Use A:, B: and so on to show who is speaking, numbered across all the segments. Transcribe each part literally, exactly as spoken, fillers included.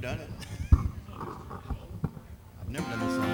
A: done it. I've never done this song.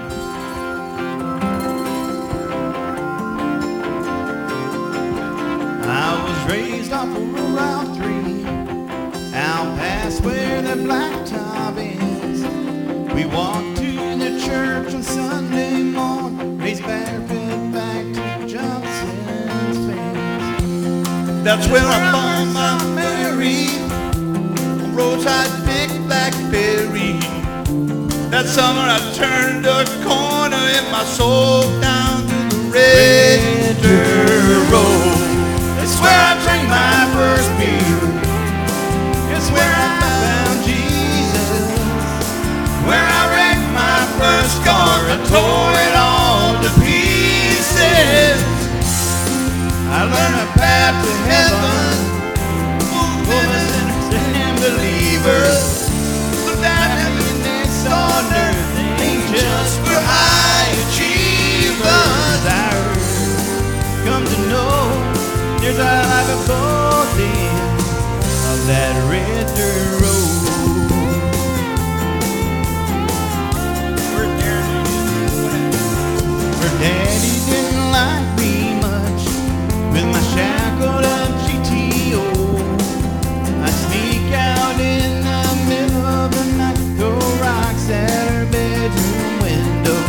A: I was raised off of Route three, out past where the blacktop is. We walked to the church on Sunday morning, raised barefoot back to Johnson's face. That's where I found my Mary, on roadside big blackberry. That summer I turned a corner in my soul down to the red dirt road. It's where I drank my first beer. It's where I found Jesus. Where I wrecked my first car and tore it all to pieces. I learned a path to heaven for the sinners and believers. But that happiness on earth ain't just for high achievers. I come to know there's a life of golden of that red dirt road. Her daddy didn't like me much with my shackled up G T O. I sneak out in the middle of the night, throw rocks at her bedroom window.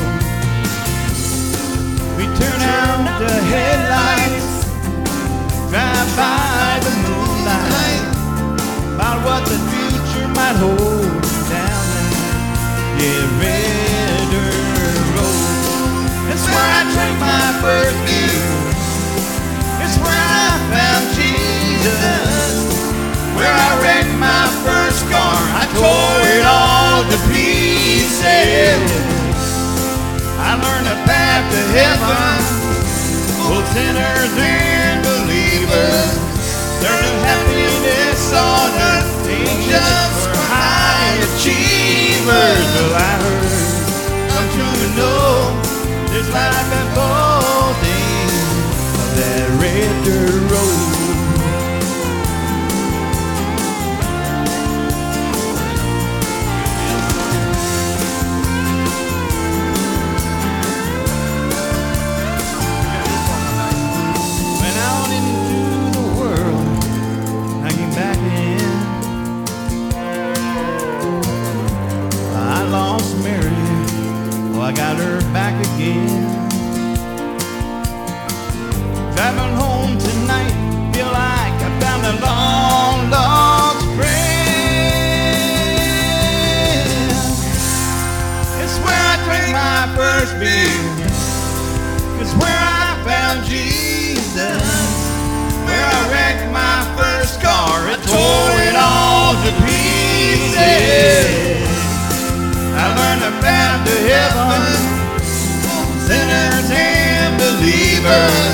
A: We turn out the headlights, drive by the moonlight, about what the future might hold down there. Yeah, red dirt road. It's where I drank my first beer. It's where I found Jesus. Where I wrecked my first car, I tore it all to pieces. I learned a path to heaven, both sinners and believers. Learn of happiness on earth ain't just for high achievers. Well, I heard, come to know, there's life at golden of that red dirt road. Went out into the world, I came back in. I lost Mary, oh, I got her back again. Driving home tonight, feel like I found a long lost friend. It's where I drank my first beer. It's where I found Jesus. Where I wrecked my first car and tore it all to pieces. I learned a path to heaven, sinners and believers.